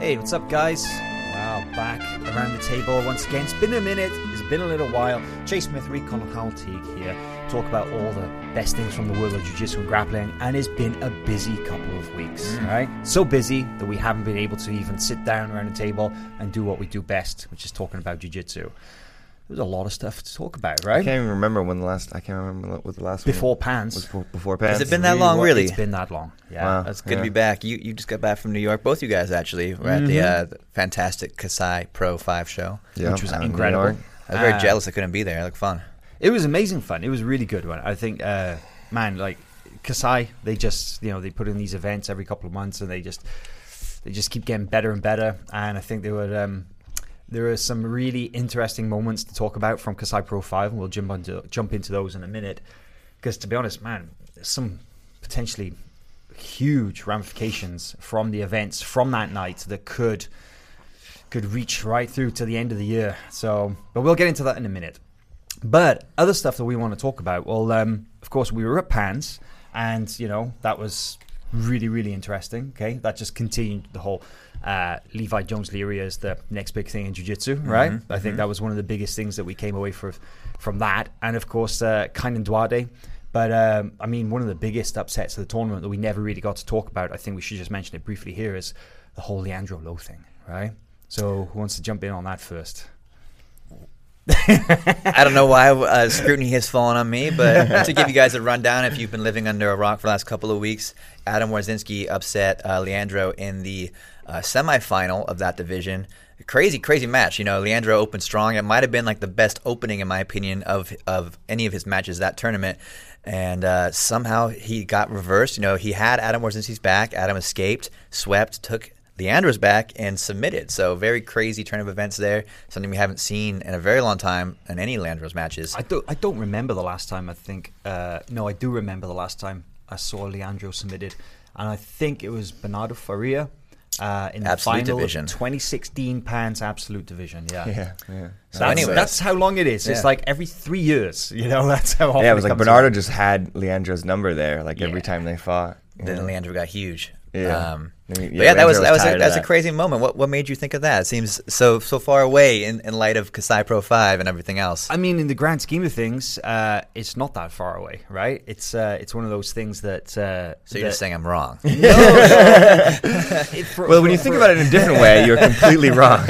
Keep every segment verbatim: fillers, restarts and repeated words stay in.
Hey, what's up, guys? Wow, back around the table once again. It's been a minute. It's been a little while. Chase Smith, Recon Hal Teague here. Talk about all the best things from the world of jiu-jitsu and grappling. And it's been a busy couple of weeks, mm. right? So busy that we haven't been able to even sit down around the table and do what we do best, which is talking about jiu-jitsu. There's a lot of stuff to talk about, right? I can't even remember when the last. I can't remember what the last before one Pans. was. Before, before Pans. Has it been that long? Really? It's been that long. Yeah, wow. That's good yeah. to be back. You you just got back from New York. Both you guys actually were at mm-hmm. the, uh, the fantastic Kasai Pro Five show, yeah, which was out incredible. I was very uh, jealous I couldn't be there. It looked fun. It was amazing fun. It was a really good one. I think, uh, man, like Kasai, they just you know they put in these events every couple of months, and they just they just keep getting better and better. And I think they would. Um, There are some really interesting moments to talk about from Kasai Pro five, and we'll jump into jump into those in a minute. Because to be honest, man, there's some potentially huge ramifications from the events from that night that could could reach right through to the end of the year. So, but we'll get into that in a minute. But other stuff that we want to talk about, well, um, of course, we were at Pans, and you know that was really, really interesting. Okay, that just continued the whole. Uh, Levi Jones-Leary is the next big thing in jiu-jitsu, right? Mm-hmm, I think mm-hmm. that was one of the biggest things that we came away for, from that. And of course, uh, Kaynan Duarte. But um, I mean, one of the biggest upsets of the tournament that we never really got to talk about, I think we should just mention it briefly here, is the whole Leandro Lo thing, right? So who wants to jump in on that first? I don't know why uh, scrutiny has fallen on me, but to give you guys a rundown, if you've been living under a rock for the last couple of weeks, Adam Warszynski upset uh, Leandro in the uh, semifinal of that division. Crazy, crazy match. You know, Leandro opened strong. It might have been like the best opening, in my opinion, of of any of his matches that tournament. And uh, somehow he got reversed. You know, he had Adam Warszynski's back. Adam escaped, swept, took Leandro's back and submitted. So very crazy turn of events there. Something we haven't seen in a very long time in any Leandro's matches. I don't, I don't remember the last time, I think. Uh, no, I do remember the last time I saw Leandro submitted. And I think it was Bernardo Faria uh, in the Absolute final Division. of twenty sixteen Pans Absolute Division. Yeah. Yeah, yeah. So that's, anyways. that's how long it is. Yeah. It's like every three years. You know, that's how often Yeah, it was it like comes Bernardo around. just had Leandro's number there, like every Yeah. time they fought. Then Yeah. Leandro got huge. Yeah. Um, I mean, but yeah, that was Leandro that was a, tired of that's a that. crazy moment. What what made you think of that? It seems so so far away in, in light of Kasai Pro Five and everything else. I mean, in the grand scheme of things, uh, it's not that far away, right? It's uh, it's one of those things that. Uh, So you're that just saying I'm wrong. No, no. It- for- Well, when for- you think for- about it in a different way, you're completely wrong.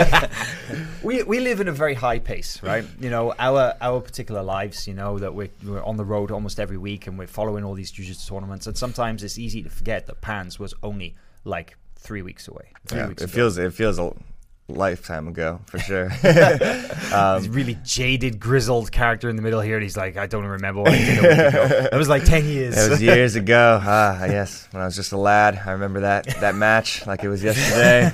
we we live in a very high pace, right? You know, our our particular lives, you know, that we're, we're on the road almost every week, and we're following all these jiu-jitsu tournaments, and sometimes it's easy to forget that Pans was only like three weeks away. Three Yeah, weeks it ago. feels it feels a lifetime ago for sure. This um, really jaded, grizzled character in the middle here, and he's like, I don't remember what I did a week ago. That was like ten years. That was years ago. Ah, yes, when I was just a lad, I remember that that match like it was yesterday.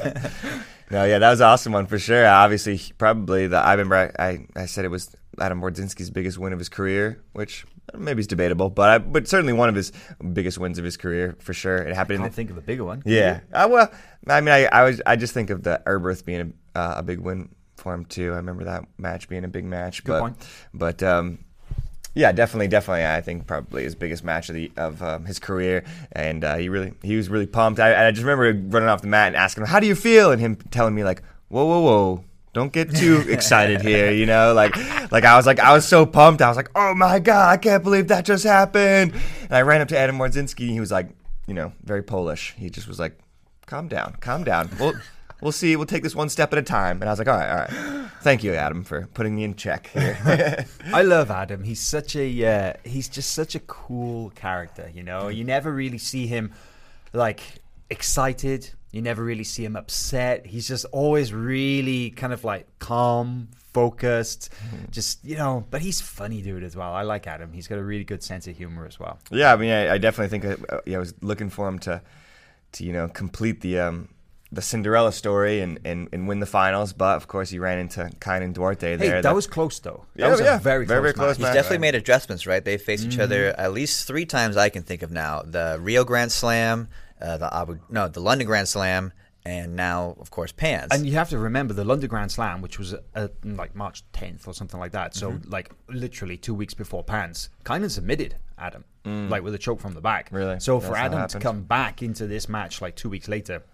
No, yeah, that was an awesome one for sure. Obviously, probably the I remember I, I, I said it was Adam Warszynski's biggest win of his career, which maybe is debatable, but I, but certainly one of his biggest wins of his career for sure. It I happened. can't in the, think of a bigger one. yeah, uh, well, I mean, I I was I just think of the Erberth being a, uh, a big win for him too. I remember that match being a big match. Good but, point. But um, yeah, definitely, definitely. I think probably his biggest match of the of um, his career, and uh, he really he was really pumped. I, I just remember running off the mat and asking him, "How do you feel?" and him telling me like, "Whoa, whoa, whoa." Don't get too excited here, you know. Like, like I was like, I was so pumped. I was like, "Oh my god, I can't believe that just happened!" And I ran up to Adam Warszynski. And he was like, you know, very Polish. He just was like, "Calm down, calm down. We'll, we'll see. We'll take this one step at a time." And I was like, "All right, all right. Thank you, Adam, for putting me in check here." I love Adam. He's such a uh, he's just such a cool character, you know. You never really see him like excited. You never really see him upset. He's just always really kind of like calm, focused, mm-hmm. just, you know, but he's funny dude as well. I like Adam. He's got a really good sense of humor as well. Yeah, I mean, I, I definitely think uh, yeah, I was looking for him to, to you know, complete the um, the Cinderella story and, and, and win the finals. But of course, he ran into Kaynan Duarte there. Hey, that, that was close though. That Yeah, was yeah. a very, Very, close very close match. He's match. definitely made adjustments, right? They faced each other at least three times I can think of now. The Rio Grand Slam, uh, the Abu, no, the London Grand Slam, and now, of course, Pans. And you have to remember the London Grand Slam, which was uh, like March tenth or something like that. So, Mm-hmm. like, literally two weeks before Pans, Kaynan submitted Adam, like with a choke from the back. Really? So, That's for how it Adam to happened. come back into this match like two weeks later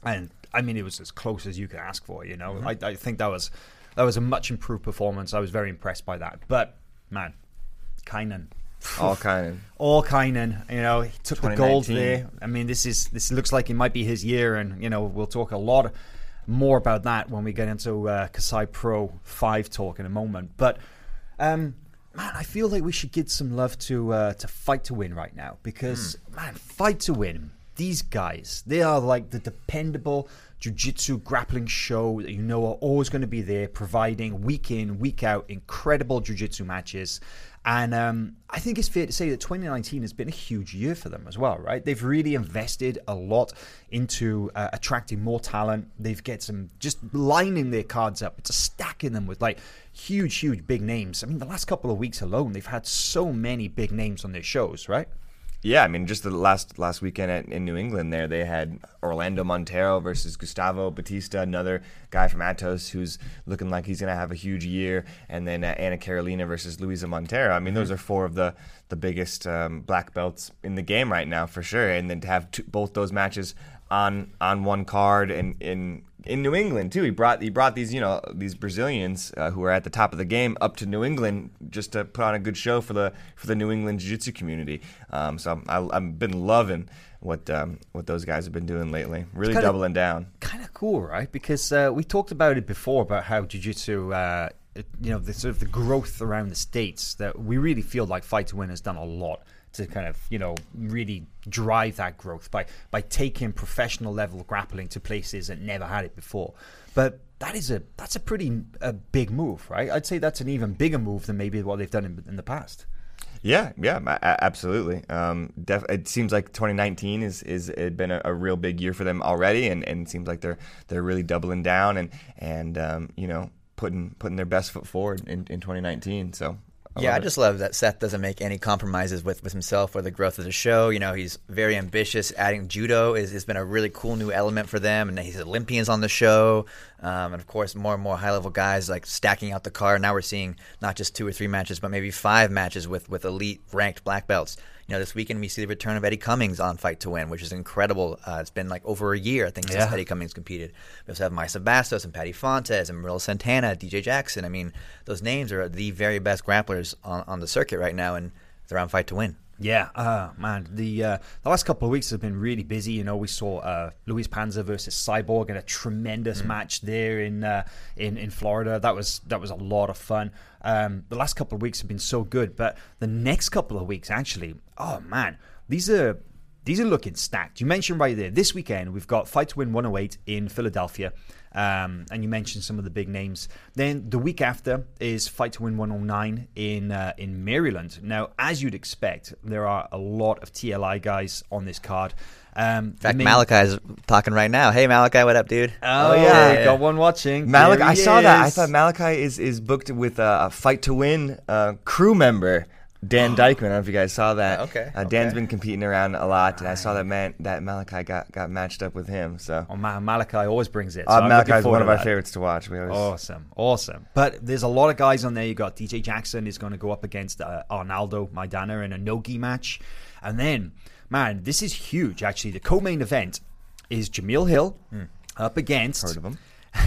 and I mean, it was as close as you could ask for. You know, Mm-hmm. I, I think that was that was a much improved performance. I was very impressed by that. But man, Kainen. All kind of. All Kainen, you know, he took the gold twenty nineteen. there. I mean, this is this looks like it might be his year, and you know, we'll talk a lot more about that when we get into uh, Kasai Pro five talk in a moment. But um, man, I feel like we should give some love to uh, to Fight to Win right now because Mm. man, Fight to Win. These guys, they are like the dependable jiu-jitsu grappling show that you know are always going to be there, providing week in, week out, incredible jiu-jitsu matches. And um, I think it's fair to say that twenty nineteen has been a huge year for them as well, right? They've really invested a lot into uh, attracting more talent. They've get some, just lining their cards up. It's a stacking them with like huge, huge big names. I mean, the last couple of weeks alone, they've had so many big names on their shows, right? Yeah, I mean, just the last last weekend at, in New England there, they had Orlando Montero versus Gustavo Batista, another guy from Atos who's looking like he's going to have a huge year, and then uh, Anna Carolina versus Luisa Montero. I mean, those are four of the, the biggest um, black belts in the game right now, for sure. And then to have two, both those matches on on one card and in in New England too. He brought he brought these you know these Brazilians uh, who are at the top of the game up to New England just to put on a good show for the for the New England jiu-jitsu community. Um, so I, I've been loving what um, what those guys have been doing lately. Really kinda- doubling down. Kind of cool, right? Because uh, we talked about it before about how jiu-jitsu, uh, it- you know, the sort of the growth around the states, that we really feel like Fight to Win has done a lot to kind of, you know, really drive that growth by by taking professional level grappling to places that never had it before. But that is a that's a pretty a big move, right? I'd say that's an even bigger move than maybe what they've done in, in the past. Yeah, yeah, a- a- absolutely. Um, def- it seems like twenty nineteen is is it been a, a real big year for them already, and, and it seems like they're they're really doubling down and and um, you know putting putting their best foot forward in, in twenty nineteen. So. I yeah, love I it. just love that Seth doesn't make any compromises with, with himself or the growth of the show. You know, he's very ambitious. Adding judo is, has been a really cool new element for them, and he's Olympians on the show. Um, and, of course, more and more high-level guys like stacking out the card. Now we're seeing not just two or three matches, but maybe five matches with, with elite-ranked black belts. You know, this weekend we see the return of Eddie Cummings on Fight to Win, which is incredible. Uh, it's been like over a year, I think, since Yeah. Eddie Cummings competed. We also have Maisa Bastos and Patty Fontes and Marilla Santana, D J Jackson. I mean, those names are the very best grapplers on, on the circuit right now, and they're on Fight to Win. Yeah, uh, man, the uh, the last couple of weeks have been really busy. You know, we saw uh, Luis Panza versus Cyborg in a tremendous match there in uh, in in Florida. That was that was a lot of fun. Um, the last couple of weeks have been so good, but the next couple of weeks, actually, oh man, these are these are looking stacked. You mentioned right there this weekend we've got Fight to Win one oh eight in Philadelphia. Um, and you mentioned some of the big names. Then the week after is Fight to Win one oh nine in uh, in Maryland. Now, as you'd expect, there are a lot of T L I guys on this card. Um, In fact, Malachi's talking right now. Hey, Malachi, what up, dude? Oh, Oh, yeah, yeah. got one watching. Malachi, There I he saw that. I is. thought Malachi is, is booked with a, a Fight to Win uh, crew member, Dan Dykman. I don't know if you guys saw that. Okay, Uh, Dan's okay. been competing around a lot, and I saw that man that Malachi got, got matched up with him. So Oh, man, Malachi always brings it. So uh, I'm Malachi looking is forward one of to our that. favorites to watch. We always, Awesome, awesome. But there's a lot of guys on there. You got D J Jackson is going to go up against uh, Arnaldo Maidana in a no-gi match. And then, man, this is huge, actually. The co-main event is Jamil Hill up against... heard of him.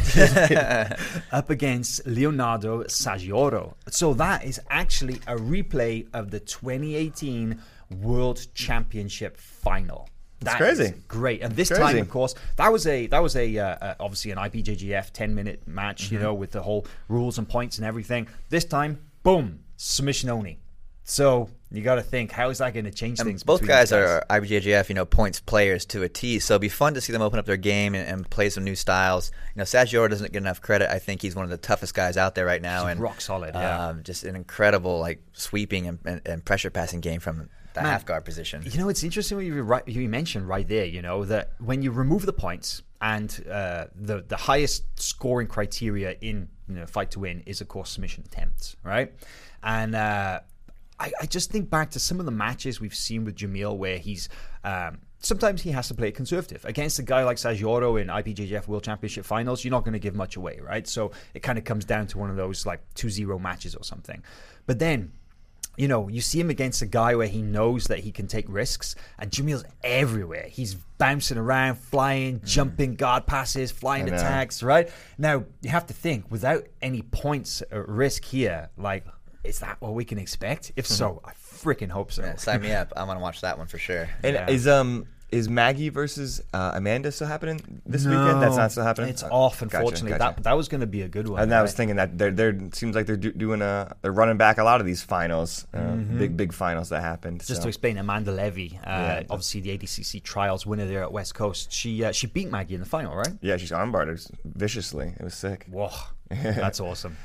up against Leonardo Saggioro. So that is actually a replay of the twenty eighteen World Championship final. That's That is crazy. Great. And this Crazy. time, of course, that was a that was a uh, uh, obviously an I B J J F ten minute match, Mm-hmm. you know, with the whole rules and points and everything. This time, boom, submission only. So you got to think, how is that going to change And things? both between guys these are I B J J F, you know, points players to a T. So it'd be fun to see them open up their game and, and play some new styles. You know, Saggioro doesn't get enough credit. I think he's one of the toughest guys out there right now, He's and rock solid, yeah. um, just an incredible like sweeping and, and, and pressure passing game from the Man, half guard position. You know, it's interesting what you, right, you mentioned right there, you know, that when you remove the points and uh, the, the highest scoring criteria in you know, Fight to Win is, of course, submission attempts, right? And uh, I, I just think back to some of the matches we've seen with Jamil where he's... Um, sometimes he has to play conservative. Against a guy like Saggioro in I B J J F World Championship Finals, you're not going to give much away, right? So it kind of comes down to one of those like two zero matches or something. But then... you know, you see him against a guy where he knows that he can take risks, and Jamil's everywhere. He's bouncing around, flying, mm. jumping guard passes, flying attacks, right? Now, you have to think, without any points at risk here, like, is that what we can expect? If so, I freaking hope so. Yeah, sign me up. I want to watch that one for sure. And yeah. is um is Maggie versus uh, Amanda still happening this no, weekend? That's not still happening. It's off, unfortunately. Gotcha, gotcha. That that was going to be a good one. And right? I was thinking that they're they're seems like they're do, doing a they're running back a lot of these finals, uh, mm-hmm. big big finals that happened. Just so. to explain, Amanda Levy, uh, yeah, obviously the A D C C trials winner there at West Coast. She uh, she beat Maggie in the final, right? Yeah, she's armbarred viciously. It was sick. Whoa, that's awesome.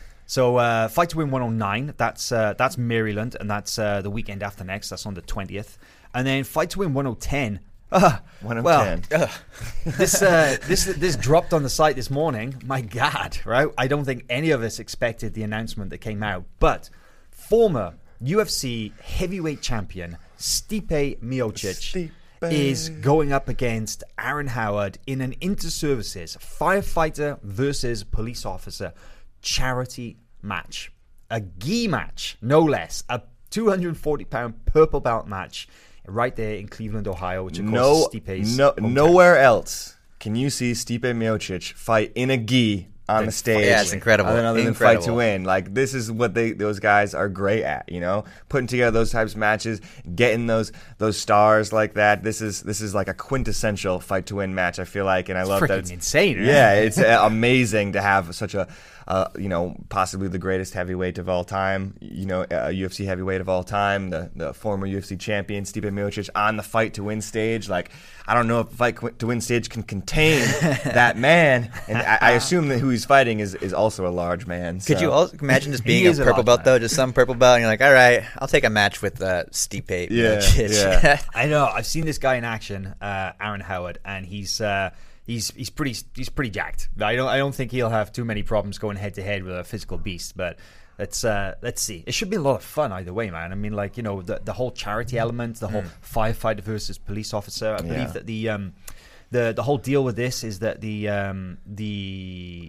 So uh, Fight to Win one oh nine, that's uh, that's Maryland, and that's uh, the weekend after next. That's on the twentieth. And then Fight to Win one oh ten. Uh, one oh ten. Well, uh, this uh, this this dropped on the site this morning. My God, right? I don't think any of us expected the announcement that came out. But former U F C heavyweight champion Stipe Miocic Stipe. is going up against Aaron Howard in an inter-services firefighter versus police officer charity match. A gi match, no less. A two hundred forty pound purple belt match right there in Cleveland, Ohio, which of course no, is Stipe's no, hometown. Nowhere else can you see Stipe Miocic fight in a gi on the stage. Yeah, it's incredible. Other than incredible. Fight to Win. Like, this is what they those guys are great at, you know? Putting together those types of matches, getting those those stars like that. This is this is like a quintessential Fight to Win match, I feel like, and I It's love freaking that. It's insane, right? Yeah, it's uh, amazing to have such a Uh, you know, possibly the greatest heavyweight of all time, you know, a U F C heavyweight of all time, the, the former U F C champion, Stipe Miocic, on the Fight to Win stage. Like, I don't know if Fight to Win stage can contain that man. And I, I assume that who he's fighting is, is also a large man. Could so. you also imagine just being He a is a purple large belt, man. though? Just some purple belt, and you're like, all right, I'll take a match with uh, Stipe Yeah, Miocic. yeah. I know. I've seen this guy in action, uh, Aaron Howard, and he's uh, he's he's pretty he's pretty jacked. I don't I don't think he'll have too many problems going head to head with a physical beast. But let's uh, let's see. It should be a lot of fun either way, man. I mean, like, you know, the the whole charity element, the whole Mm. firefighter versus police officer. I believe Yeah. that the um the the whole deal with this is that the um the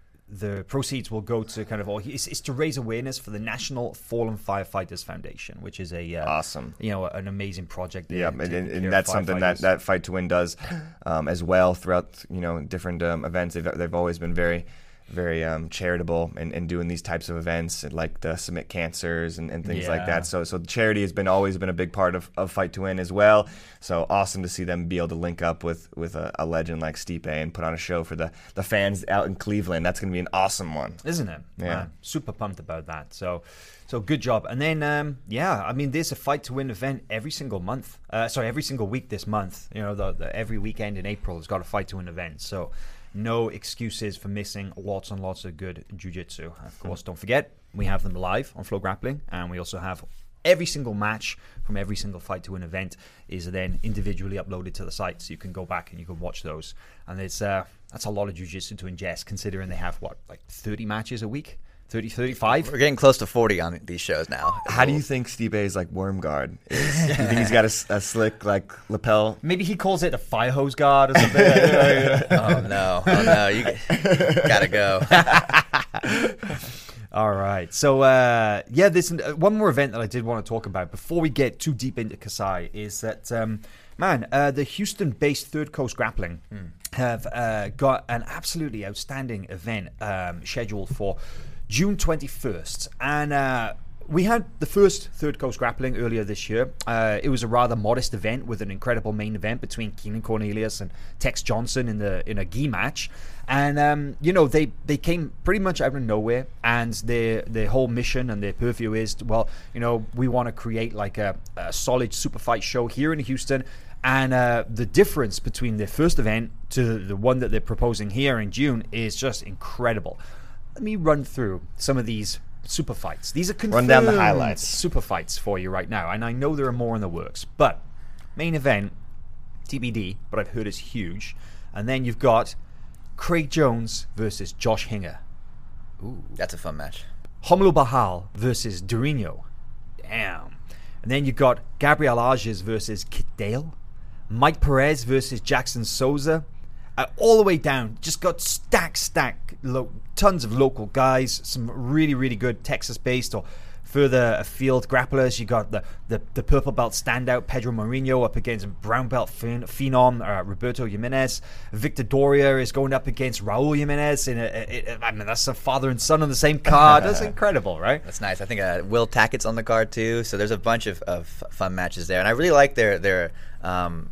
the proceeds will go to kind of all it's, it's to raise awareness for the National Fallen Firefighters Foundation, which is a uh, Awesome. you know, an amazing project. Yeah, taking and, care and, of and that's something that, firefighters. that Fight to Win does um, as well throughout, you know, different um, events. They've, they've always been very, very um, charitable in, in doing these types of events, like the Submit Cancers and, and things like Yeah. that. So so charity has been always been a big part of, of Fight to Win as well. So awesome to see them be able to link up with, with a, a legend like Stipe and put on a show for the, the fans out in Cleveland. That's going to be an awesome one. Isn't it? Yeah. Man, super pumped about that. So, so good job. And then, um, yeah, I mean, there's a Fight to Win event every single month. Uh, sorry, every single week this month. You know, the, the every weekend in April has got a Fight to Win event. So, no excuses for missing lots and lots of good jiu-jitsu. Of course, don't forget, we have them live on Flow Grappling, and we also have every single match from every single Fight to Win event is then individually uploaded to the site, so you can go back and you can watch those. And it's uh, that's a lot of jiu-jitsu to ingest, considering they have, what, like thirty matches a week? thirty, thirty-five? We're getting close to forty on these shows now. How do you think Stipe's like worm guard is? Do you think he's got a, s- a slick like lapel? Maybe he calls it a fire hose guard or something. Oh, no. Oh, no. You gotta go. All right. So, uh, yeah, there's an, uh, one more event that I did want to talk about before we get too deep into Kasai is that, um, man, uh, the Houston-based Third Coast Grappling Mm. have uh, got an absolutely outstanding event um, scheduled for June twenty-first. And uh, we had the first Third Coast Grappling earlier this year. Uh, it was a rather modest event with an incredible main event between Keenan Cornelius and Tex Johnson in the in a gi match. And, um, you know, they, they came pretty much out of nowhere, and their their whole mission and their purview is, well, you know, we want to create like a, a solid super fight show here in Houston. And uh, the difference between their first event to the one that they're proposing here in June is just incredible. Let me run through some of these super fights. These are confirmed Run down the highlights. super fights for you right now, and I know there are more in the works. But main event, T B D, but I've heard it's huge. And then you've got Craig Jones versus Josh Hinger. Ooh. That's a fun match. Romulo Barral versus Durinho. Damn. And then you've got Gabriel Arges versus Kit Dale. Mike Perez versus Jackson Souza. Uh, all the way down, just got stack, stack, lo- tons of local guys, some really, really good Texas-based or further afield grapplers, you got the, the, the purple belt standout Pedro Mourinho up against brown belt phen- phenom uh, Roberto Jimenez. Victor Doria is going up against Raul Jimenez. In a, a, a, I mean, that's a father and son on the same card. That's incredible, right? That's nice. I think uh, Will Tackett's on the card too. So there's a bunch of, of fun matches there, and I really like their their. Um,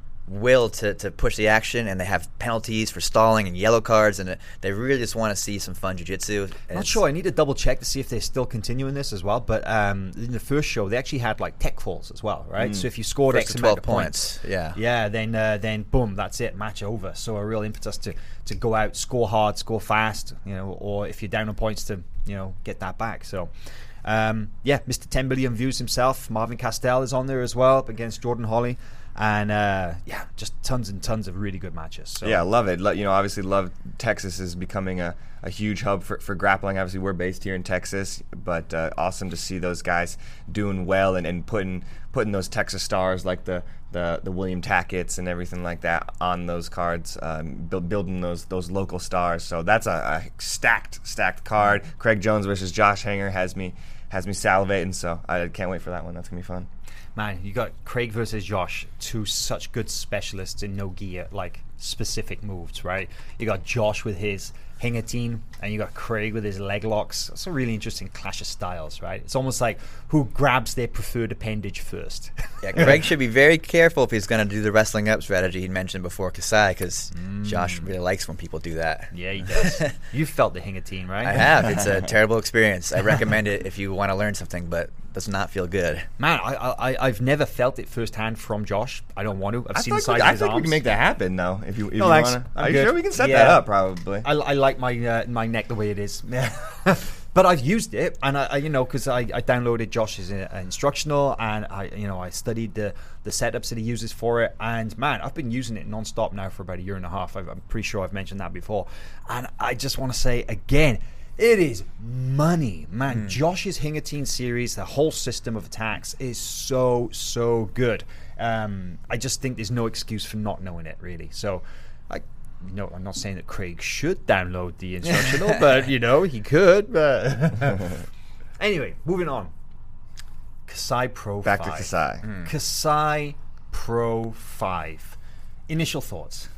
will to, to push the action, and they have penalties for stalling and yellow cards, and they really just want to see some fun jiu-jitsu. Not sure. I need to double check to see if they're still continuing this as well. But um, in the first show, they actually had like tech falls as well, right? Mm. So if you scored X X twelve amount of points, points, yeah, yeah, then uh, then boom, that's it, match over. So a real impetus to to go out, score hard, score fast, you know, or if you're down on points, to you know get that back. So. Um, yeah, Mister ten billion views himself, Marvin Castell is on there as well against Jordan Holly. And uh, yeah, just tons and tons of really good matches. So. Yeah, love it. Lo- you know, obviously, love Texas is becoming a, a huge hub for, for grappling. Obviously, we're based here in Texas, but uh, awesome to see those guys doing well and, and putting putting those Texas stars like the the, the William Tackett's and everything like that on those cards, um, build, building those those local stars. So that's a, a stacked stacked card. Craig Jones versus Josh Hanger has me has me salivating. So I can't wait for that one. That's gonna be fun. Man, you got Craig versus Josh, two such good specialists in no gear, like specific moves, right? You got Josh with his Hingatine, and you got Craig with his leg locks. It's a really interesting clash of styles, right? It's almost like who grabs their preferred appendage first. Yeah, Craig should be very careful if he's going to do the wrestling up strategy he mentioned before Kasai, because mm. Josh really likes when people do that. Yeah, he does. You felt the Hingatine, right? I have. It's a terrible experience. I recommend it if you want to learn something, but does not feel good. Man, I, I, I've never felt it firsthand from Josh. I don't want to. I've I seen the size we, of I his think arms. we can make that happen, though. If you, if no, you thanks. want to. I'm Are you good. sure we can set yeah. that up? Probably. I, I like my uh, my neck the way it is. But I've used it, and I, I you know, because I, I downloaded Josh's uh, instructional, and I, you know, I studied the the setups that he uses for it, and man, I've been using it nonstop now for about a year and a half. I've, I'm pretty sure I've mentioned that before, and I just want to say again, it is money, man. Mm. Josh's Hingatine series, the whole system of attacks is so so good. Um, I just think there's no excuse for not knowing it, really. So, I. No, I'm not saying that Craig should download the instructional, but you know he could. But anyway, moving on. Kasai Pro Back five. to Kasai. Mm. Kasai Pro five. Initial thoughts.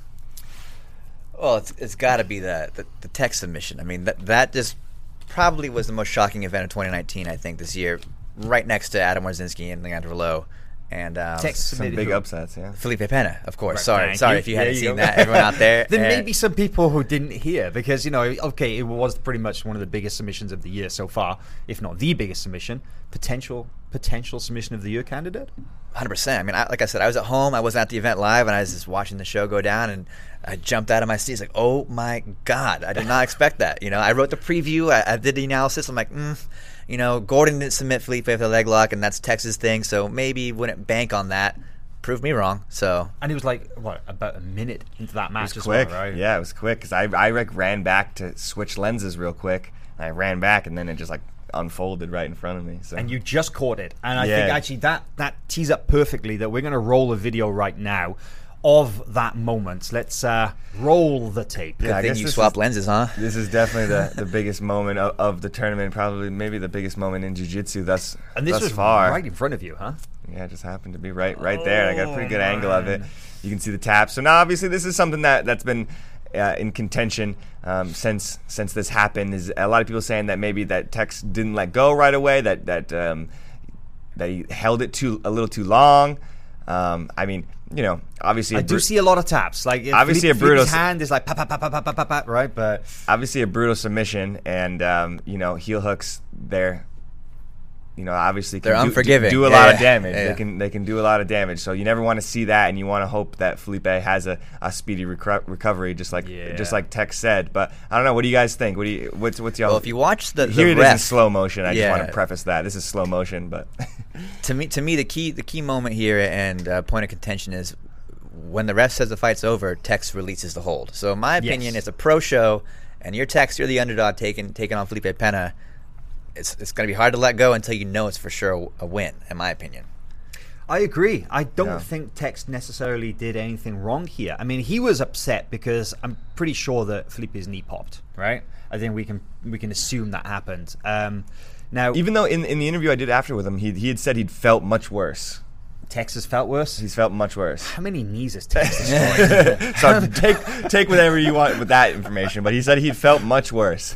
Well, it's it's got to be the, the the tech submission. I mean, that that just probably was the most shocking event of twenty nineteen. I think this year, right next to Adam Warzinski and Leandro Lowe. And um, some big upsets, yeah. Felipe Pena, of course. Right, sorry, sorry you. if you there hadn't you seen go. that. Everyone out there. There uh, may be some people who didn't hear because, you know, okay, it was pretty much one of the biggest submissions of the year so far, if not the biggest submission. Potential potential submission of the year candidate? one hundred percent. I mean, I, like I said, I was at home. I wasn't at the event live, and I was just watching the show go down, and I jumped out of my seat. It's like, oh, my God. I did not expect that. You know, I wrote the preview. I, I did the analysis. I'm like, mm. You know, Gordon didn't submit Felipe with a leg lock, and that's Texas' thing, so maybe wouldn't bank on that. Proved me wrong. So, and it was like what about a minute into that match? It was as quick, well, right? Yeah, it was quick because I I like ran back to switch lenses real quick. And I ran back, and then it just like unfolded right in front of me. So. And you just caught it, and I Yeah. think actually that that tees up perfectly that we're going to roll a video right now of that moment. Let's uh, roll the tape. good Yeah, I thing guess you this swap is- lenses, huh? This is definitely the, the biggest moment of, of the tournament, probably maybe the biggest moment in jiu-jitsu thus, And this thus was far. right in front of you, huh? Yeah, it just happened to be right right there. I got a pretty good Oh, angle of it. man. You can see the tap. So now, obviously, this is something that, that's been uh, in contention um, since since this happened. Is a lot of people saying that maybe that Tex didn't let go right away, that that um, that he held it too a little too long. Um, I mean, you know, obviously, I a do bru- see a lot of taps. Like Obviously Felipe- a brutal Felipe's s- hand is like pa pa pa pa pa pa pa pa, right? But obviously a brutal submission, and um, you know, heel hooks there. You know, obviously can They're do, unforgiving. do a Yeah, lot yeah. of damage. Yeah, They yeah. can they can do a lot of damage. So you never want to see that, and you want to hope that Felipe has a, a speedy reco- recovery, just like Yeah. just like Tex said. But I don't know. What do you guys think? What do you what's what's y'all? Well, if you watch the, the here it is ref, in slow motion. I Yeah. just want to preface that this is slow motion, but to me, to me, the key, the key moment here and uh, point of contention is when the ref says the fight's over. Tex releases the hold. So, in my opinion, Yes. it's a pro show, and you're Tex, you're the underdog taking taking on Felipe Pena. It's it's going to be hard to let go until you know it's for sure a, a win. In my opinion. I agree. I don't Yeah. think Tex necessarily did anything wrong here. I mean, he was upset because I'm pretty sure that Felipe's knee popped, right? I think we can we can assume that happened. Um, Now, Even though in, in the interview I did after with him, he he had said he'd felt much worse. Texas felt worse. He's felt much worse. How many knees is Texas? So take take whatever you want with that information, but he said he'd felt much worse.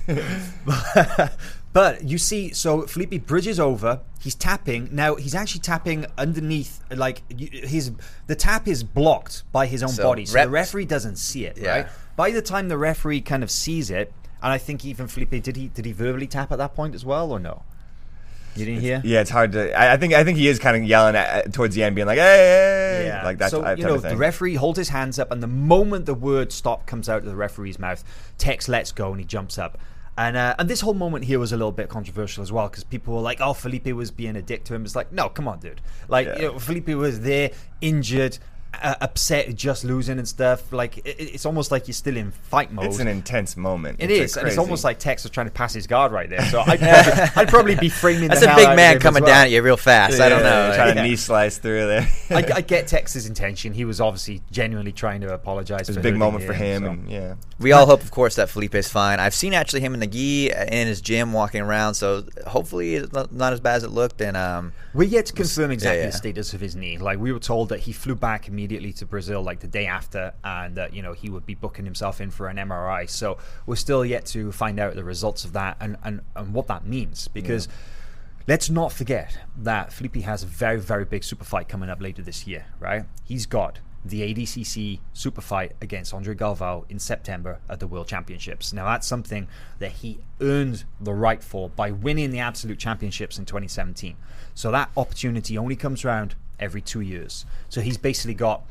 But you see, so Felipe bridges over. He's tapping. Now, he's actually tapping underneath, like, you- his the tap is blocked by his own So, body. So rep- the referee doesn't see it, Yeah. right? By the time the referee kind of sees it, and I think even Felipe, did he did he verbally tap at that point as well, or no? You didn't hear? Yeah, it's hard to. I, I think I think he is kind of yelling at, towards the end, being like, "Hey, hey, hey," like that so, type you know, of thing. the referee holds his hands up, and the moment the word stop comes out of the referee's mouth, Tex lets go and he jumps up. And uh, and this whole moment here was a little bit controversial as well, because people were like, "Oh, Felipe was being a dick to him." It's like, no, come on, dude. Like, Yeah. you know, Felipe was there, injured, uh, upset, just losing and stuff. Like, it, it's almost like you're still in fight mode. It's an intense moment. It It's is, like and it's crazy. almost like Tex was trying to pass his guard right there. So I'd probably, I'd probably be framing That's the a hell big out of man him coming as well. down at you real fast. I don't Yeah, know. trying Like, to knee slice through there. I, I get Tex's intention. He was obviously genuinely trying to apologize. It was for a big hurting moment for him, him, so. and yeah. we all hope, of course, that Felipe is fine. I've seen actually him in the gi in his gym walking around, so hopefully it's not, not as bad as it looked. And um, We're yet to confirm exactly yeah. the status of his knee. Like, we were told that he flew back immediately to Brazil, like the day after, and that, you know, he would be booking himself in for an M R I. So we're still yet to find out the results of that and, and, and what that means. Because let's not forget that Felipe has a very, very big super fight coming up later this year, right? He's got the A D C C super fight against Andre Galvao in September at the World Championships. Now, that's something that he earned the right for by winning the Absolute Championships in twenty seventeen. So that opportunity only comes around every two years. So he's basically got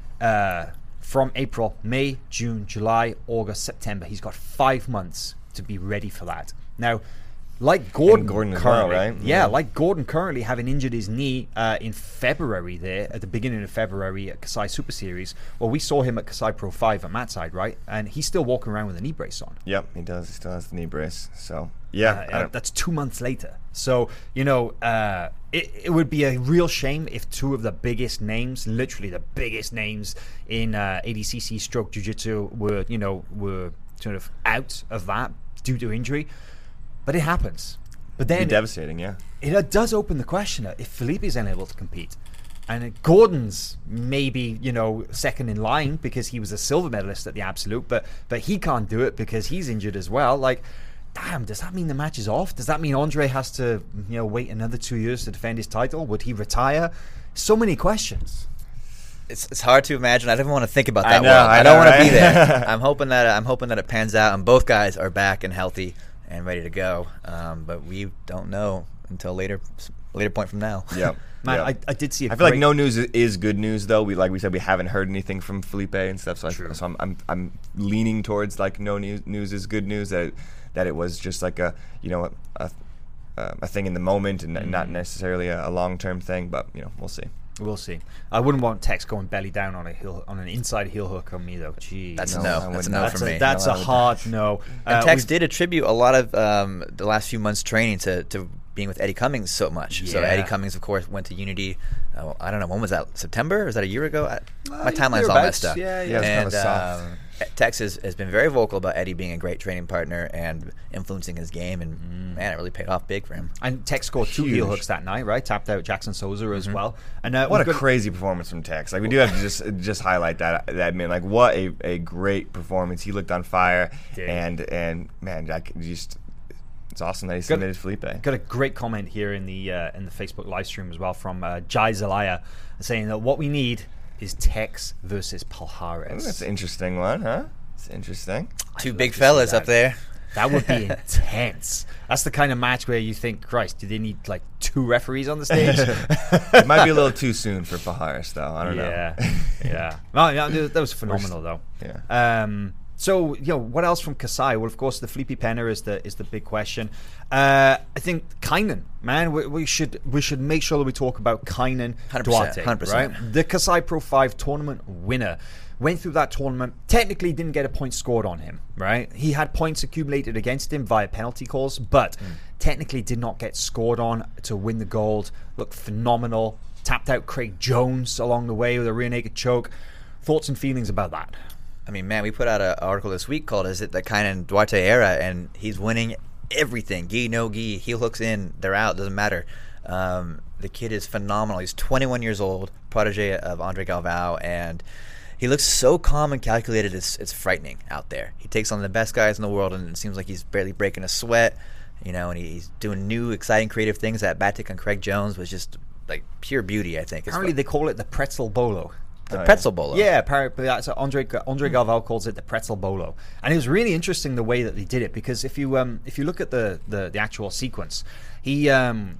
uh, from April, May, June, July, August, September. He's got five months to be ready for that. Now, like Gordon, Gordon as well, currently, right? Yeah, Yeah. like Gordon currently having injured his knee uh, in February there, at the beginning of February at Kasai Super Series. Well, we saw him at Kasai Pro five at Matt's side, right? And he's still walking around with a knee brace on. Yep, he does. He still has the knee brace. So yeah, Uh, I don't- that's two months later. So, you know, uh, it, it would be a real shame if two of the biggest names, literally the biggest names in uh, A D C C stroke jiu-jitsu were, you know, were sort of out of that due to injury. But it happens. But it'd then be devastating. Yeah. it does open the question if Felipe is unable to compete. And Gordon's maybe, you know, second in line because he was a silver medalist at the Absolute, but but he can't do it because he's injured as well. Like, damn, does that mean the match is off? Does that mean Andre has to, you know, wait another two years to defend his title? Would he retire? So many questions. it's it's hard to imagine. I don't want to think about I that. know, world. I I don't know, want to be right? there. I'm hoping that I'm hoping that it pans out and both guys are back and healthy and ready to go. Um, but we don't know until later later point from now. Yep. Man, yep. I, I did see a I feel like great- no news i- is good news, though. We like we said, we haven't heard anything from Felipe and stuff. So, True. I, so I'm, I'm I'm leaning towards like no news, news is good news. That that it was just like a you know a a, a thing in the moment and Mm-hmm. not necessarily a, a long term thing. But you know we'll see. We'll see. I wouldn't want Tex going belly down on a heel on an inside heel hook on me though. Jeez. That's No, no. I That's a wouldn't. no that's for a, me. that's No, a I would- hard no. And Uh, Tex we've- did attribute a lot of um, the last few months training to, to being with Eddie Cummings so much. So Yeah. Eddie Cummings, of course, went to Unity. Uh, I don't know when was that? September? Or was that a year ago? I, Uh, my timeline's all thereabouts. messed up. Yeah, yeah. Yeah, it's kinda and soft. um, Tex has, has been very vocal about Eddie being a great training partner and influencing his game, and man, it really paid off big for him. And Tex scored two heel Huge. hooks that night, right? Tapped out Jackson Souza as well. And uh, What a we've got- crazy performance from Tex. Like we do have to just just highlight that. That man, like what a, a great performance. He looked on fire, Did. and and man, I could just it's awesome that he Good. submitted Felipe. Got a great comment here in the uh, in the Facebook live stream as well from uh, Jai Zelaya saying that what we need is Tex versus Oh, Palhares. that's an interesting one, huh? It's interesting. Two love big to see fellas that. up there. That would be intense. That's the kind of match where you think, Christ, do they need like two referees on the stage? It might be a little too soon for Pajares, though. I don't yeah, know. yeah. No, yeah, that was phenomenal though. Yeah. Um, so, you know, what else from Kasai? Well, of course, the Felipe Penner is the is the big question. Uh, I think Kainan, man, we, we should we should make sure that we talk about Kainan one hundred percent, Duarte, one hundred percent. right? The Kasai Pro five tournament winner. Went through that tournament, technically didn't get a point scored on him, right? He had points accumulated against him via penalty calls, but Mm. technically did not get scored on to win the gold. Looked phenomenal. Tapped out Craig Jones along the way with a rear naked choke. Thoughts and feelings about that? I mean, man, we put out an article this week called "Is it the Kainan Duarte era?" and he's winning everything. Gi, no gi, heel hooks in, they're out, doesn't matter. Um, the kid is phenomenal. He's twenty-one years old, protege of Andre Galvao, and he looks so calm and calculated, it's, it's frightening out there. He takes on the best guys in the world, and it seems like he's barely breaking a sweat, you know, and he's doing new, exciting, creative things. That back kick on Craig Jones was just like pure beauty, I think. Apparently, they call it the pretzel bolo. The Oh, pretzel bolo. Yeah, apparently that's Andre Andre Galvao calls it the pretzel bolo, and it was really interesting the way that they did it, because if you um if you look at the the, the actual sequence, he um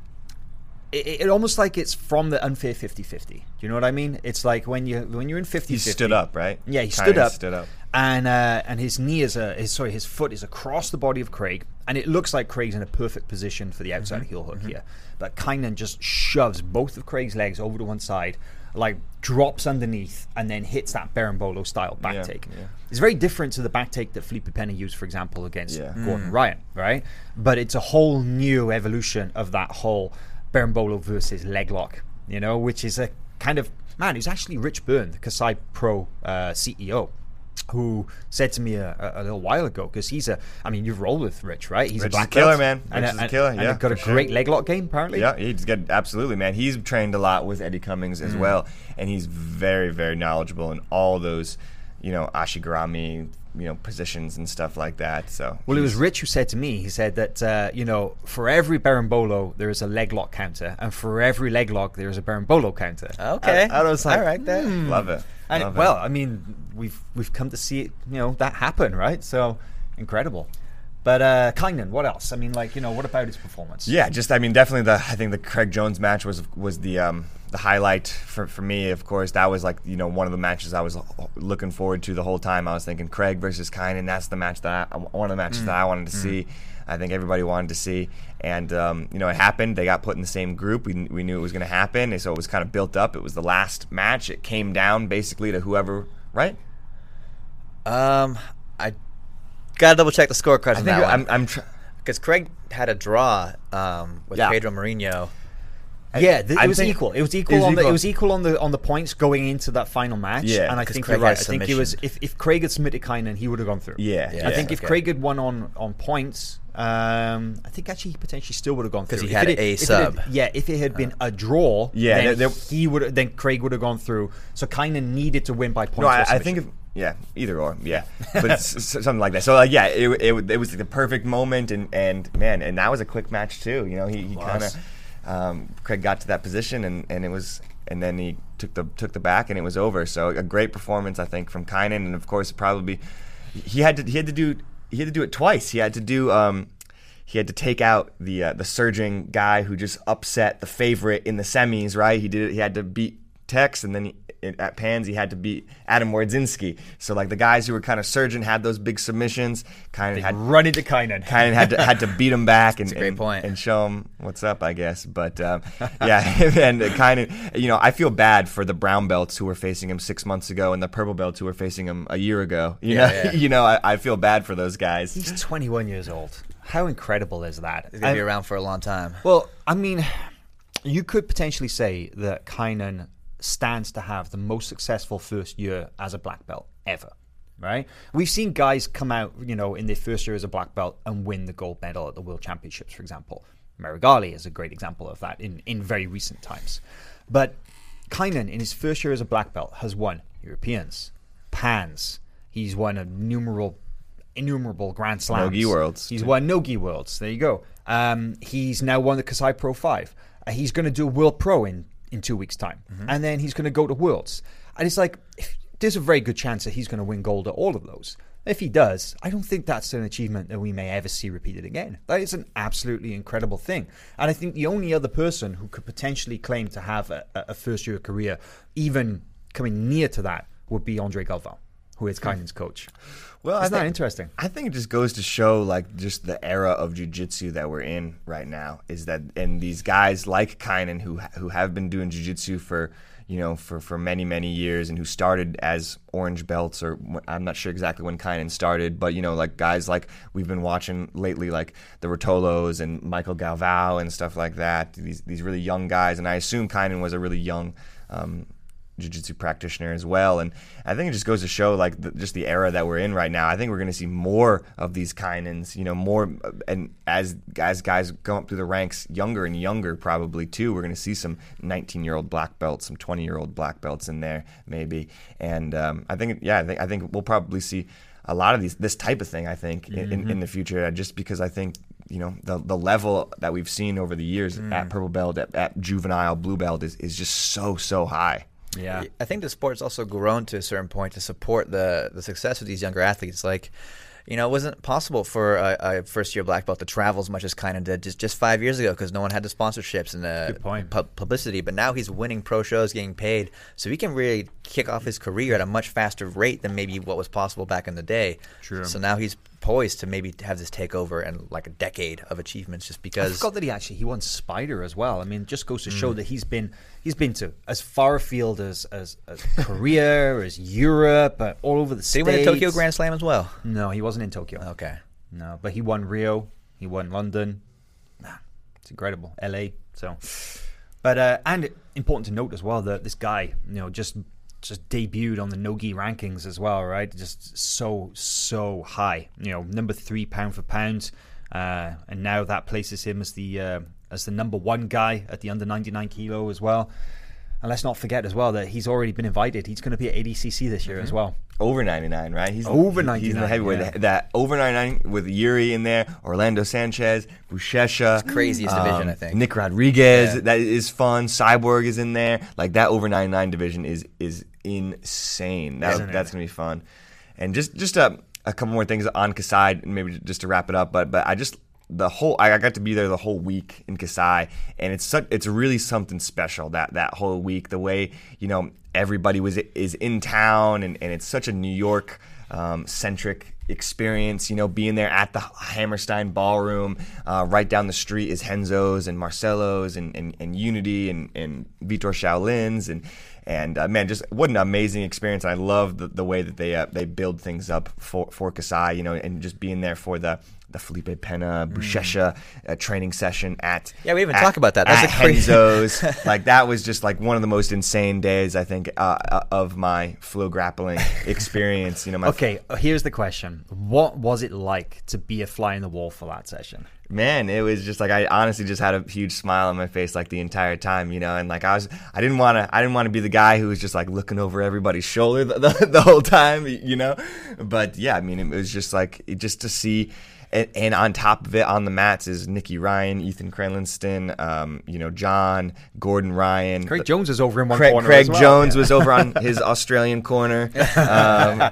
it, it almost like it's from the unfair fifty-fifty. Do you know what I mean? It's like when you when you're in fifty-fifty. He stood up, right? Yeah, he Kynan stood up, stood up. and uh, and his knee is a his, sorry his foot is across the body of Craig, and it looks like Craig's in a perfect position for the outside Mm-hmm. heel hook here, but Kynan just shoves both of Craig's legs over to one side, like drops underneath, and then hits that Berimbolo style back Yeah, take. yeah. It's very different to the back take that Felipe Pena used, for example, against Yeah. Gordon Ryan, right? But it's a whole new evolution of that whole Berimbolo versus leg lock, you know, which is a kind of man. It's actually Rich Byrne, the Kasai Pro uh, C E O, who said to me a, a, a little while ago, because he's a, I mean, you've rolled with Rich, right? He's Rich a is a black killer, belt, man. and Rich is a and- killer, and yeah, got a for great sure. leg lock game, apparently. Yeah, he's got absolutely, man. He's trained a lot with Eddie Cummings Mm. as well, and he's very, very knowledgeable in all those, you know, ashigarami, you know, positions and stuff like that. So, Well, it was he's- Rich who said to me, he said that, uh, you know, for every Berimbolo, there is a leg lock counter, and for every leg lock, there is a Berimbolo counter. Okay. And, and I was like, I like that. hmm. love it. And Love it. well, I mean, we've we've come to see it, you know, that happen, right? So incredible. But uh, Kynan, what else? I mean, like, you know, what about his performance? Yeah, just I mean, definitely the I think the Craig Jones match was was the um, the highlight for for me. Of course, that was like you know one of the matches I was looking forward to the whole time. I was thinking Craig versus Kynan. That's the match that I, one of the matches that I wanted to see. I think everybody wanted to see, and um, you know it happened. They got put in the same group. We we knew it was going to happen, and so it was kind of built up. It was the last match. It came down basically to whoever, right? Um, I gotta double check the scorecards I on think that I'm one. I'm. Tr- Because Craig had a draw um, with Yeah. Pedro Mourinho. Yeah, th- it I was think- equal. It was it equal was on the equal. it was equal on the on the points going into that final match. Yeah, and I 'cause think Craig you're right. had I think it was submission. if, if Craig had submitted Kynan, he would have gone through. Yeah, Yeah. I think if okay. Craig had won on, on points, um, I think actually he potentially still would have gone through 'Cause he If had it a if it sub. had- yeah, if it had been a draw, Yeah, then there- there- he would then Craig would have gone through. So Kynan needed to win by points. No, or I, I submission. think if, yeah, either or, yeah, but it's s- something like that. So like, yeah, it, it it was like the perfect moment, and, and man, and that was a quick match too. You know, he, he kind of um, Craig got to that position, and, and it was, and then he took the took the back, and it was over. So a great performance, I think, from Kynan, and of course, probably he had to he had to do he had to do it twice. He had to do. Um, He had to take out the uh, the surging guy who just upset the favorite in the semis, right? He did. He had to beat Tex, and then he, at Pans he had to beat Adam Wardzinski. So like the guys who were kind of surging had those big submissions. Kind of had run into Kynan. kind of had to had to beat him back and a great and, point. and show him what's up, I guess. But um, yeah, and kind of you know I feel bad for the brown belts who were facing him six months ago and the purple belts who were facing him a year ago. You Yeah, know, yeah. you know I, I feel bad for those guys. He's twenty-one years old. How incredible is that? He's gonna be Um, around for a long time. Well, I mean, you could potentially say that Kynan stands to have the most successful first year as a black belt ever, right? We've seen guys come out, you know, in their first year as a black belt and win the gold medal at the World Championships, for example. Marigali is a great example of that in, in very recent times. But Kynan, in his first year as a black belt, has won Europeans, Pans. He's won a numeral innumerable Grand Slams. Nogi Worlds, He's too. won Nogi Worlds. There you go. Um, he's now won the Kasai Pro five. Uh, he's going to do a World Pro in, in two weeks' time. And then he's going to go to Worlds. And it's like, if, there's a very good chance that he's going to win gold at all of those. If he does, I don't think that's an achievement that we may ever see repeated again. That is an absolutely incredible thing. And I think the only other person who could potentially claim to have a, a first-year career, even coming near to that, would be Andre Galvao, who is Kynan's coach. Well, Isn't I that think, interesting? I think it just goes to show, like, just the era of jiu-jitsu that we're in right now is that, and these guys like Kynan who who have been doing jiu-jitsu for, you know, for, for many, many years and who started as orange belts, or I'm not sure exactly when Kynan started, but, you know, like guys like we've been watching lately, like the Rotolos and Michael Galvao and stuff like that, these these really young guys, and I assume Kynan was a really young um jiu-jitsu practitioner as well. And I think it just goes to show like the, just the era that we're in right now. I think we're going to see more of these Kainens, you know, more, and as as guys go up through the ranks, younger and younger probably too, we're going to see some nineteen-year-old black belts, some twenty-year-old black belts in there maybe. And um, I think, yeah, I think I think we'll probably see a lot of these this type of thing. I think mm-hmm. in, in the future, just because I think, you know, the the level that we've seen over the years mm. at purple belt, at, at juvenile blue belt is is just so so high. Yeah, I think the sport's also grown to a certain point to support the the success of these younger athletes. Like, you know, it wasn't possible for a, a first-year black belt to travel as much as kind of did just, just five years ago because no one had the sponsorships and the pu- publicity. But now he's winning pro shows, getting paid, so he can really kick off his career at a much faster rate than maybe what was possible back in the day. True. So now he's poised to maybe have this takeover and like a decade of achievements just because. I forgot that he actually he won Spider as well. I mean, it just goes to show mm. that he's been he's been to as far afield as as, as Korea, as Europe, uh, all over the Did States. he win a Tokyo Grand Slam as well? No, he wasn't in Tokyo. Okay. No, but he won Rio. He won London. Nah, it's incredible. L A. So, but uh, and important to note as well that this guy, you know, just. just debuted on the Nogi rankings as well, right? Just so, so high. You know, number three pound for pound. Uh, and now that places him as the uh, as the number one guy at the under ninety-nine kilo as well. And let's not forget as well that he's already been invited. He's going to be at A D C C this year mm-hmm. as well. Over ninety-nine, right? He's over ninety-nine. He's in the heavyweight. Yeah. That over ninety-nine with Yuri in there, Orlando Sanchez, Buchecha. It's craziest um, division, I think. Nick Rodriguez, yeah. that is fun. Cyborg is in there. Like that over ninety-nine division is is insane. That, that's going to be fun. And just just a, a couple more things on Kasai, and maybe just to wrap it up. But but I just the whole I got to be there the whole week in Kasai, and it's such, it's really something special that that whole week. The way, you know, everybody was is in town, and, and it's such a New York um, centric experience. You know, being there at the Hammerstein Ballroom, uh, right down the street is Henzo's and Marcelo's and, and, and Unity and, and Vitor Shaolin's and and uh, man, just what an amazing experience. And I love the, the way that they uh, they build things up for for Kasai. You know, and just being there for the. The Felipe Pena, Buchecha uh, training session at yeah we didn't even at, talk about that. That's at a crazy Henzo's. Like that was just like one of the most insane days I think uh, of my flow grappling experience. You know, my okay. Here's the question: what was it like to be a fly in the wall for that session? Man, it was just like I honestly just had a huge smile on my face like the entire time, you know, and like I was I didn't want to I didn't want to be the guy who was just like looking over everybody's shoulder the, the, the whole time, you know. But yeah, I mean, it was just like just to see. And, and on top of it, on the mats is Nicky Ryan, Ethan Kralinston, um, you know, John, Gordon Ryan. Craig Jones is over in one Craig, corner Craig as well. Jones yeah. was over on his Australian corner. Um,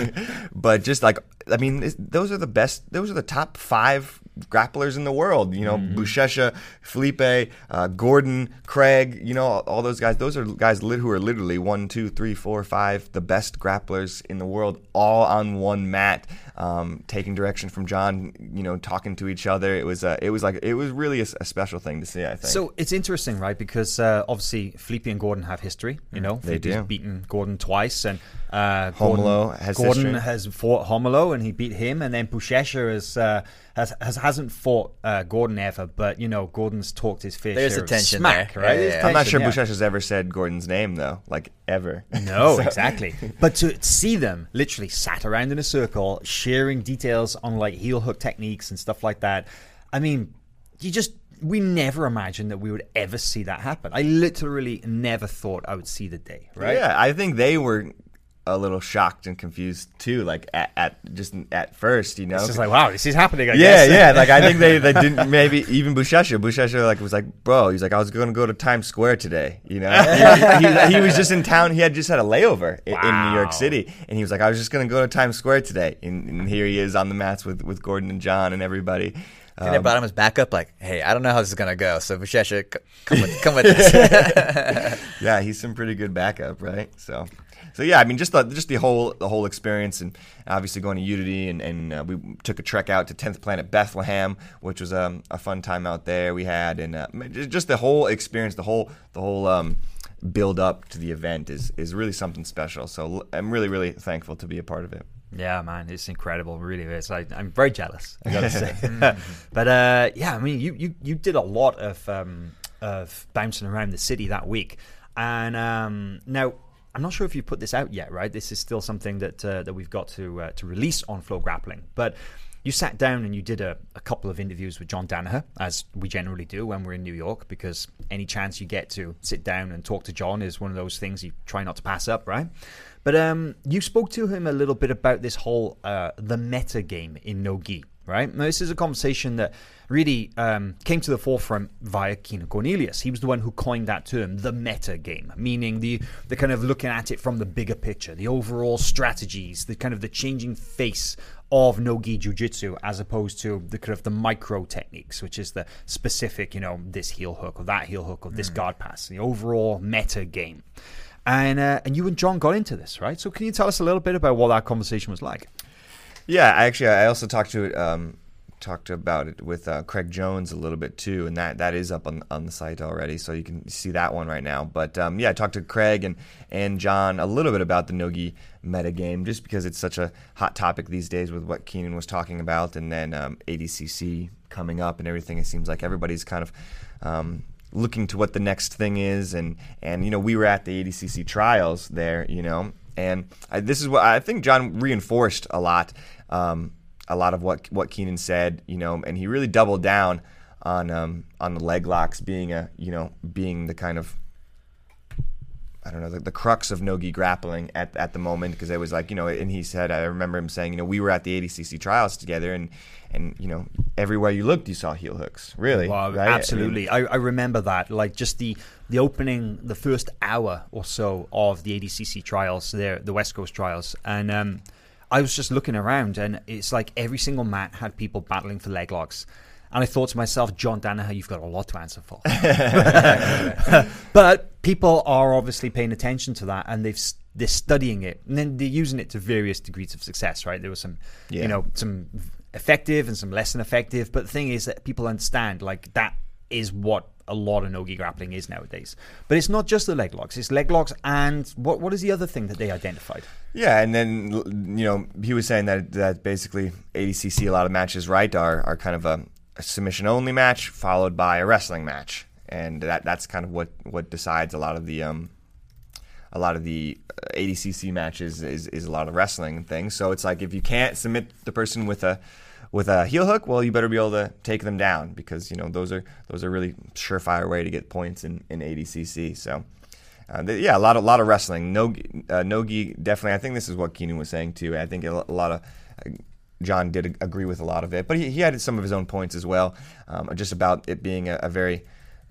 but just like, I mean, those are the best, those are the top five grapplers in the world, you know, mm-hmm. Buchecha, Felipe, uh, Gordon, Craig, you know, all, all those guys. Those are guys lit- who are literally one, two, three, four, five, the best grapplers in the world, all on one mat, um, taking direction from John, you know, talking to each other. It was, uh, it was like, it was really a, a special thing to see, I think. So it's interesting, right? Because uh, obviously Felipe and Gordon have history, you know. They Felipe's do. beaten Gordon twice, and uh, Homolo Gordon, has Gordon history. has fought Homolo, and he beat him, and then Buchecha is, uh, has, has hasn't fought uh, Gordon ever, but you know Gordon's talked his fair There's share a of tension smack, there. right? Yeah, yeah, There's yeah. I'm not tension, sure yeah. Buchecha's ever said Gordon's name, though, like ever. No, So- exactly. But to see them literally sat around in a circle, sharing details on like heel hook techniques and stuff like that, I mean, you just, we never imagined that we would ever see that happen. I literally never thought I would see the day, right? Yeah, I think they were a little shocked and confused too, like at, at just at first, you know. It's just like, wow, this is happening, I yeah, guess. yeah. Like I think they, they didn't maybe even Buchecha. Buchecha like was like, bro, he's like, I was going to go to Times Square today, you know. he, he, he was just in town. He had just had a layover in, in New York Wow. City, and he was like, I was just going to go to Times Square today, and, and here he is on the mats with, with Gordon and John and everybody. I think they brought him as backup, like, hey, I don't know how this is gonna go, so Buchecha, c- come with, come with this. Yeah, he's some pretty good backup, right? So, so yeah, I mean, just the just the whole the whole experience, and obviously going to Unity, and, and uh, we took a trek out to tenth Planet Bethlehem, which was um, a fun time out there we had, and uh, just the whole experience, the whole the whole um, build up to the event is is really something special. So I'm really really thankful to be a part of it. Yeah, man, it's incredible, it really is. I, I'm very jealous, I gotta say. But uh, yeah, I mean, you, you, you did a lot of um, of bouncing around the city that week, and um, now I'm not sure if you put this out yet, right? This is still something that uh, that we've got to uh, to release on Flow Grappling. But you sat down and you did a, a couple of interviews with John Danaher, as we generally do when we're in New York, because any chance you get to sit down and talk to John is one of those things you try not to pass up, right? But um, you spoke to him a little bit about this whole uh, the meta game in no-gi, right? Now, this is a conversation that really um, came to the forefront via Keenan Cornelius. He was the one who coined that term, the meta game, meaning the the kind of looking at it from the bigger picture, the overall strategies, the kind of the changing face of no-gi jiu-jitsu, as opposed to the kind of the micro techniques, which is the specific, you know, this heel hook or that heel hook or this mm. guard pass, the overall meta game. And uh, and you and John got into this, right? So can you tell us a little bit about what that conversation was like? Yeah, actually, I also talked to it, um, talked about it with uh, Craig Jones a little bit too, and that, that is up on on the site already, so you can see that one right now. But um, yeah, I talked to Craig and and John a little bit about the no-gi meta game, just because it's such a hot topic these days with what Keenan was talking about, and then um, A D C C coming up and everything. It seems like everybody's kind of um, looking to what the next thing is, and and you know, we were at the A D C C trials there, you know, and I, this is what I think John reinforced a lot, um, a lot of what what Keenan said, you know, and he really doubled down on um, on the leg locks being a you know being the kind of I don't know the, the crux of no-gi grappling at at the moment, because it was like, you know, and he said, I remember him saying, you know, we were at the A D C C trials together, and and you know, everywhere you looked you saw heel hooks, really. Well, right? absolutely. I, mean, I, I remember that, like just the the opening, the first hour or so of the A D C C trials there, the West Coast trials, and um, I was just looking around, and it's like every single mat had people battling for leg locks. And I thought to myself, John Danaher, you've got a lot to answer for. But people are obviously paying attention to that, and they've they're studying it, and then they're using it to various degrees of success. Right? There was some, yeah. you know, some effective and some less than effective. But the thing is that people understand, like, that is what a lot of no-gi grappling is nowadays. But it's not just the leg locks; it's leg locks, and what what is the other thing that they identified? Yeah, and then, you know, he was saying that that basically A D C C, a lot of matches, right, are are kind of a a submission-only match followed by a wrestling match, and that that's kind of what, what decides a lot of the um, a lot of the A D C C matches is, is a lot of wrestling and things. So it's like, if you can't submit the person with a with a heel hook, well, you better be able to take them down, because you know those are those are really surefire way to get points in, in A D C C. So uh, the, yeah, a lot of lot of wrestling. No uh, no-gi definitely. I think this is what Keenan was saying too. I think a, a lot of uh, John did agree with a lot of it, but he, he had some of his own points as well, um, just about it being a, a very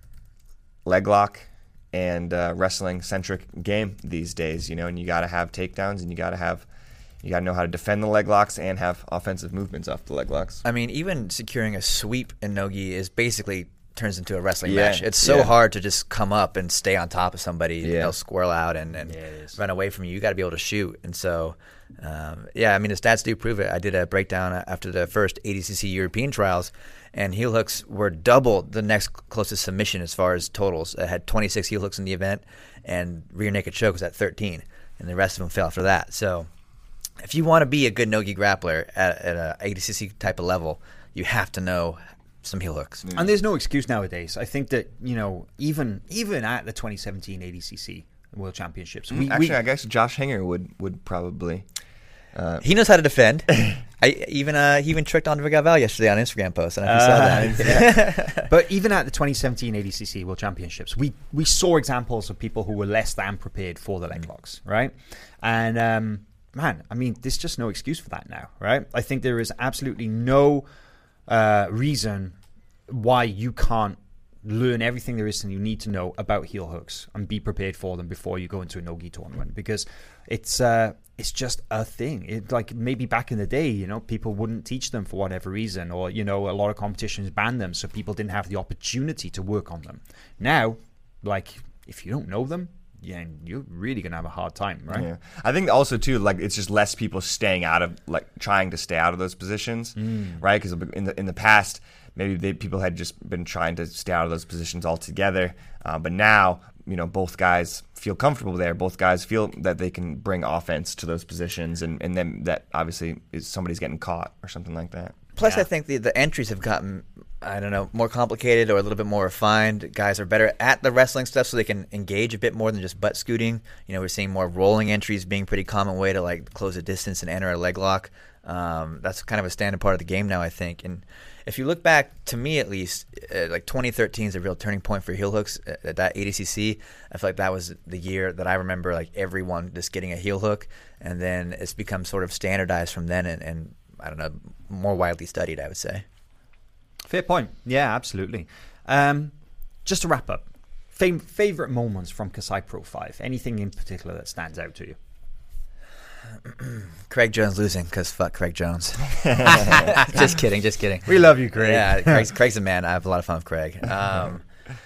leg lock and uh, wrestling centric game these days, you know, and you got to have takedowns, and you got to have, you got to know how to defend the leg locks and have offensive movements off the leg locks. I mean, even securing a sweep in no-gi is basically turns into a wrestling yeah, match. It's so yeah. hard to just come up and stay on top of somebody. Yeah. They'll squirrel out and, and yeah, run away from you. You got to be able to shoot. And so, um, yeah, I mean, the stats do prove it. I did a breakdown after the first A D C C European trials, and heel hooks were double the next closest submission as far as totals. I had twenty-six heel hooks in the event, and rear naked choke was at thirteen, and the rest of them fell after that. So if you want to be a good no-gi grappler at, at a A D C C type of level, you have to know some heel hooks. Mm. And there's no excuse nowadays. I think that, you know, even even at the twenty seventeen A D C C World Championships, we, actually, we, I guess Josh Hinger would would probably. Uh, he knows how to defend. I even uh, he even tricked Andre Galval yesterday on Instagram post, and I uh, saw that. Yeah. But even at the twenty seventeen A D C C World Championships, we we saw examples of people who were less than prepared for the leg locks, right? And um, man, I mean, there's just no excuse for that now, right? I think there is absolutely no uh, reason why you can't learn everything there is and you need to know about heel hooks and be prepared for them before you go into a no-gi tournament, because it's uh, it's just a thing. It, like maybe back in the day, you know, people wouldn't teach them for whatever reason, or, you know, a lot of competitions banned them, so people didn't have the opportunity to work on them. Now, like, if you don't know them, yeah, you're really gonna have a hard time, right? Yeah, I think also too, like, it's just less people staying out of, like, trying to stay out of those positions, mm. right? Because in the in the past, maybe they, people had just been trying to stay out of those positions altogether, uh, but now, you know, both guys feel comfortable there. Both guys feel that they can bring offense to those positions, and, and then that obviously is somebody's getting caught or something like that. Plus, Yeah. I think the, the entries have gotten, I don't know, more complicated or a little bit more refined. Guys are better at the wrestling stuff, so they can engage a bit more than just butt scooting. You know, we're seeing more rolling entries being a pretty common way to like close a distance and enter a leg lock. Um, that's kind of a standard part of the game now, I think. And if you look back, to me at least, uh, like twenty thirteen is a real turning point for heel hooks at, at that A D C C. I feel like that was the year that I remember like everyone just getting a heel hook, and then it's become sort of standardized from then, and, and I don't know, more widely studied, I would say. Fair point. Yeah, absolutely. Um, just to wrap up, fav- favorite moments from Kasai Pro five? Anything in particular that stands out to you? Craig Jones losing because fuck Craig Jones. Just kidding, just kidding. We love you, Craig. Yeah, Craig's, Craig's a man. I have a lot of fun with Craig. Um,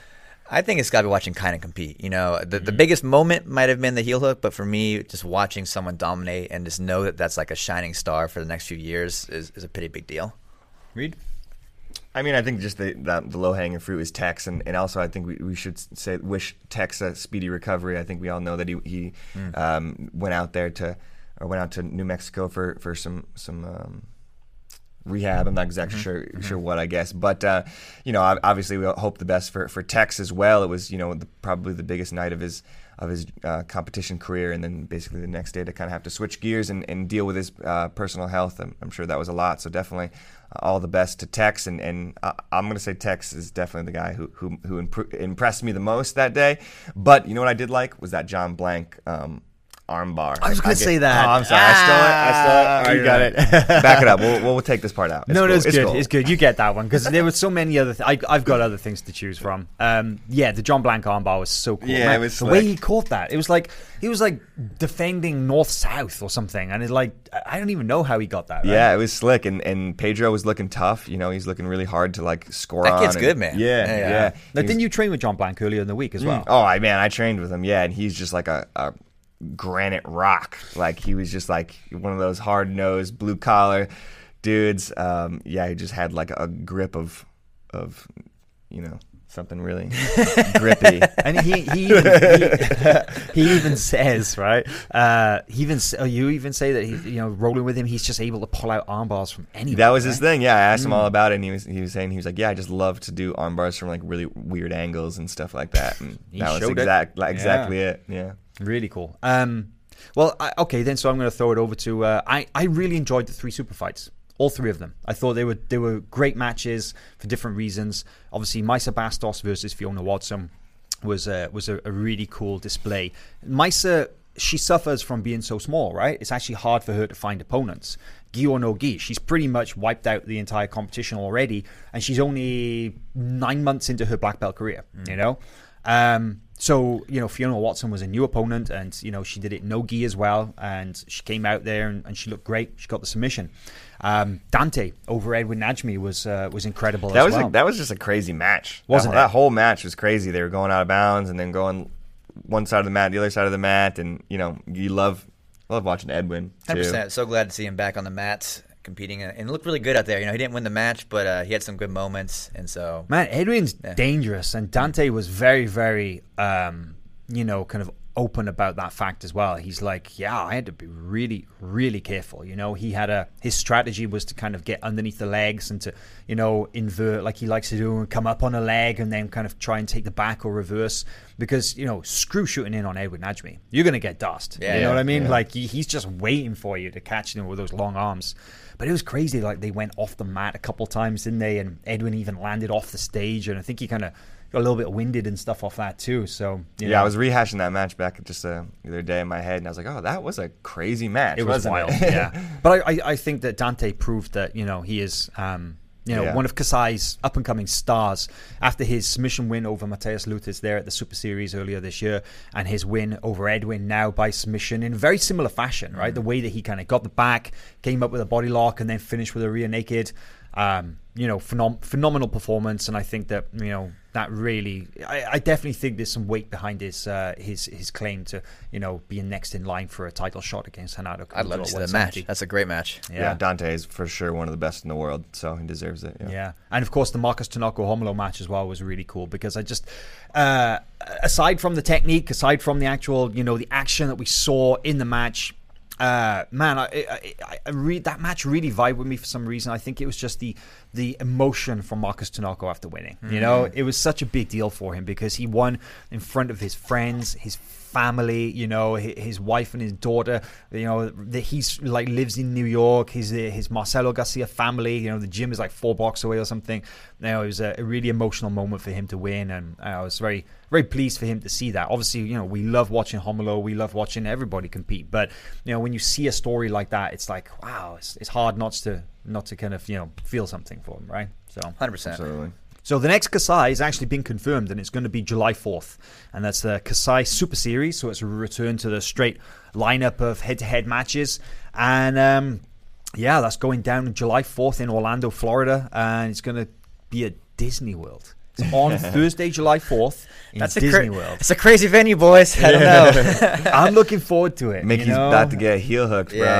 I think it's got to be watching Kainen compete. You know, the, the biggest moment might have been the heel hook, but for me, just watching someone dominate and just know that that's like a shining star for the next few years is, is a pretty big deal. Reed? I mean, I think just the the, the low hanging fruit is Tex, and, and also I think we, we should say wish Tex a speedy recovery. I think we all know that he he mm. um, went out there to or went out to New Mexico for for some some. Um, rehab. I'm not exactly mm-hmm. sure mm-hmm. sure what, I guess, but uh, you know, obviously we hope the best for for Tex as well. It was, you know, the, probably the biggest night of his of his uh, competition career, and then basically the next day to kind of have to switch gears and, and deal with his uh, personal health. I'm, I'm sure that was a lot. So definitely uh, all the best to Tex, and and uh, I'm going to say Tex is definitely the guy who who who imp- impressed me the most that day. But you know what I did like was that John Blank. Um, Armbar. I was going to say that. Oh, I'm sorry. Ah, I stole it. I stole it. Oh, you got it. Back it up. We'll, we'll take this part out. It's no, cool. no, it's, it's good. Cool. It's good. You get that one because there were so many other. Th- I, I've got other things to choose from. Um, yeah, the John Blank armbar was so cool. Yeah, Man, it was the slick. way he caught that. It was like he was like defending north south or something, and it's like I don't even know how he got that. Right? Yeah, it was slick, and, and Pedro was looking tough. You know, he's looking really hard to like score that on. That kid's and, good, man. Yeah, yeah. yeah. yeah. Like, didn't you train with John Blank earlier in the week as well? Mm, oh, I man, I trained with him. Yeah, and he's just like a. a granite rock. Like he was just like one of those hard-nosed blue collar dudes. Um, yeah, he just had like a grip of of you know something really grippy. And he he even, he, he even says right. Uh, he even oh, you even say that he you know rolling with him, he's just able to pull out arm bars from anywhere. That was right? his thing. Yeah, I asked mm. him all about it, and he was he was saying he was like, yeah, I just love to do arm bars from like really weird angles and stuff like that. And that was exact like, exactly yeah. it. Yeah. Really cool. Um, well, I, okay, then. So I'm going to throw it over to. Uh, I I really enjoyed the three super fights, all three of them. I thought they were they were great matches for different reasons. Obviously, Maisa Bastos versus Fiona Watson was a, was a, a really cool display. Maisa, she suffers from being so small, right? It's actually hard for her to find opponents. Gi or no gi, she's pretty much wiped out the entire competition already, and she's only nine months into her black belt career. Mm. You know. Um, So, you know, Fiona Watson was a new opponent, and, you know, she did it no-gi as well, and she came out there and, and she looked great. She got the submission. Um, Dante over Edwin Najmi was uh, was incredible that as was well. A, that was just a crazy match. Wasn't that, it? That whole match was crazy. They were going out of bounds and then going one side of the mat, the other side of the mat, and, you know, you love love watching Edwin, too. one hundred percent. So glad to see him back on the mats. Competing and looked really good out there. You know, he didn't win the match, but uh, he had some good moments, and so man, Edwin's yeah. dangerous, and Dante was very, very, um, you know, kind of open about that fact as well. He's like, yeah, I had to be really, really careful. You know, he had a his strategy was to kind of get underneath the legs and to, you know, invert like he likes to do and come up on a leg and then kind of try and take the back or reverse because, you know, screw shooting in on Edwin Najmi. You're going to get dust. Yeah, you know yeah, what I mean? yeah. Like he, he's just waiting for you to catch him with those long arms. But it was crazy. Like they went off the mat a couple of times, didn't they? And Edwin even landed off the stage. And I think he kind of got a little bit winded and stuff off that too. So you yeah, know. I was rehashing that match back just uh, the other day in my head, and I was like, "Oh, that was a crazy match." It was wasn't wild, it? yeah. But I, I, I think that Dante proved that you know he is, um, you know, Yeah. one of Kasai's up and coming stars. After his submission win over Mateus Lutis there at the Super Series earlier this year, and his win over Edwin now by submission in very similar fashion, right? Mm. The way that he kind of got the back, came up with a body lock, and then finished with a rear naked. Um, you know, phenom- phenomenal performance, and I think that you know that really, I, I definitely think there's some weight behind his uh, his his claim to you know being next in line for a title shot against Hanato. I'd love to see that match. That's a great match. Yeah. Yeah. Dante is for sure one of the best in the world, so he deserves it. Yeah, yeah. And of course the Marcus Tanaka Homolo match as well was really cool because I just, uh, aside from the technique, aside from the actual you know the action that we saw in the match. Uh, man, I, I, I, I read that match really vibed with me for some reason. I think it was just the the emotion from Marcus Tinoco after winning. Mm-hmm. You know, it was such a big deal for him because he won in front of his friends, his family, you know, his, his wife and his daughter. You know, the, he's like lives in New York. His his Marcelo Garcia family. You know, the gym is like four blocks away or something. You know, it was a, a really emotional moment for him to win, and I was very very pleased for him to see that. Obviously, you know, we love watching Romulo, we love watching everybody compete, but you know, when you see a story like that, it's like, wow, it's, it's hard not to not to kind of, you know, feel something for him, right? So one hundred percent. Absolutely. So the next Kasai has actually been confirmed, and it's going to be July fourth, and that's the Kasai Super Series. So it's a return to the straight lineup of head-to-head matches, and um, yeah, that's going down on July fourth in Orlando, Florida, and it's going to be at Disney World. It's on Thursday, July fourth in That's Disney a cra- World. It's a crazy venue, boys. I don't know. I'm looking forward to it. Mickey's you know? about to get heel hooked, bro.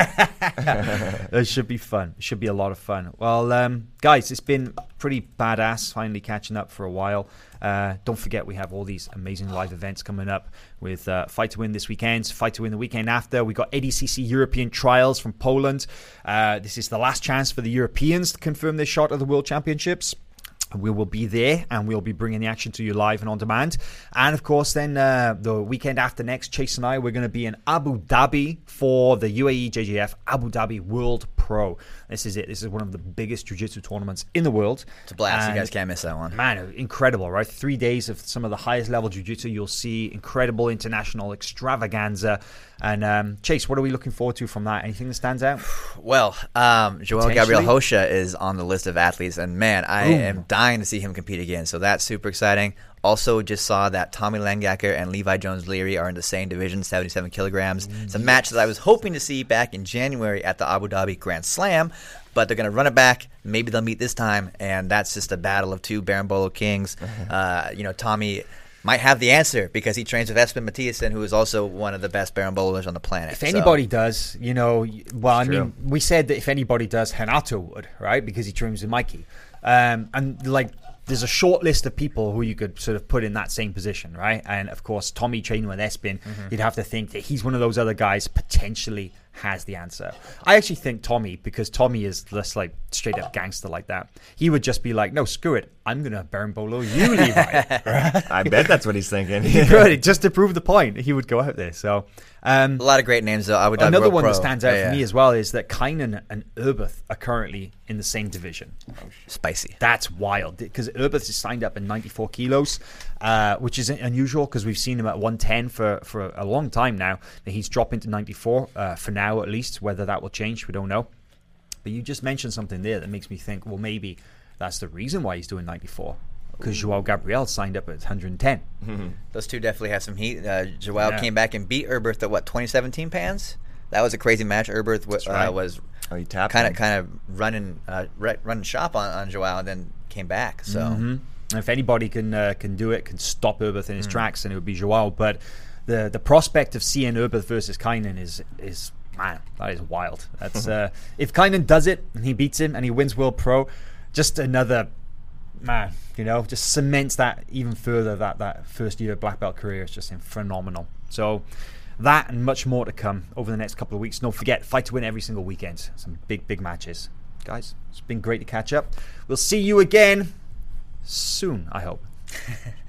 Yeah. It should be fun. It should be a lot of fun. Well, um, guys, it's been pretty badass finally catching up for a while. Uh, don't forget we have all these amazing live events coming up with uh, Fight to Win this weekend, Fight to Win the weekend after. We got A D C C European Trials from Poland. Uh, this is the last chance for the Europeans to confirm their shot at the World Championships. We will be there, and we'll be bringing the action to you live and on demand. And of course, then uh, the weekend after next, Chase and I, we're going to be in Abu Dhabi for the U A E J J F Abu Dhabi World Pro. This is it. This is one of the biggest jiu-jitsu tournaments in the world. It's a blast. And you guys can't miss that one. Man, incredible, right? Three days of some of the highest level jiu-jitsu. You'll see incredible international extravaganza. And um, Chase, what are we looking forward to from that? Anything that stands out? Well, um, Joel Potentially? Gabriel Rocha is on the list of athletes, and man, I Boom. am dying to see him compete again. So that's super exciting. Also, just saw that Tommy Langacker and Levi Jones-Leary are in the same division, seventy-seven kilograms. It's a match that I was hoping to see back in January at the Abu Dhabi Grand Slam, but they're going to run it back. Maybe they'll meet this time, and that's just a battle of two Berimbolo kings. Uh, you know, Tommy might have the answer because he trains with Espen Mathiasen, who is also one of the best Berimbolas on the planet. If So- anybody does, you know, well, I It's mean, we said that if anybody does, Renato would, right? Because he trains with Mikey. Um, and like, there's a short list of people who you could sort of put in that same position, right? And of course, Tommy training with Espen, mm-hmm. you'd have to think that he's one of those other guys potentially has the answer. I actually think Tommy, because Tommy is just like straight up gangster like that, he would just be like, no, screw it. I'm going to Berimbolo you, Levi. Right? I bet that's what he's thinking. He could, just to prove the point, he would go out there. So, um, A lot of great names, though. I would another World one Pro. that stands out Yeah, for me yeah. as well is that Kynan and Urbeth are currently in the same division. Spicy. That's wild because Urbeth is signed up at ninety-four kilos, uh, which is unusual because we've seen him at one ten for, for a long time now. He's dropping to ninety-four uh, for now, at least. Whether that will change, we don't know. But you just mentioned something there that makes me think, well, maybe that's the reason why he's doing ninety-four, because Joao Gabriel signed up at one hundred ten. Those two definitely have some heat. Uh, Joao Yeah. came back and beat Urbeth at, what, twenty seventeen pans? That was a crazy match. Urbeth w- right. uh, was Oh, he tapped kind of him. kind of running uh, re- running shop on, on Joao and then came back. So Mhm. And if anybody can uh, can do it, can stop Urbeth in his tracks, then it would be Joao. But the the prospect of seeing Urbeth versus Kynan is is man, that is wild. That's uh, if Kynan does it and he beats him and he wins World Pro, just another man, you know, just cements that even further. That that first year black belt career is just phenomenal. So that and much more to come over the next couple of weeks. Don't forget, Fight to Win every single weekend. Some big big matches, guys. It's been great to catch up. We'll see you again soon, I hope.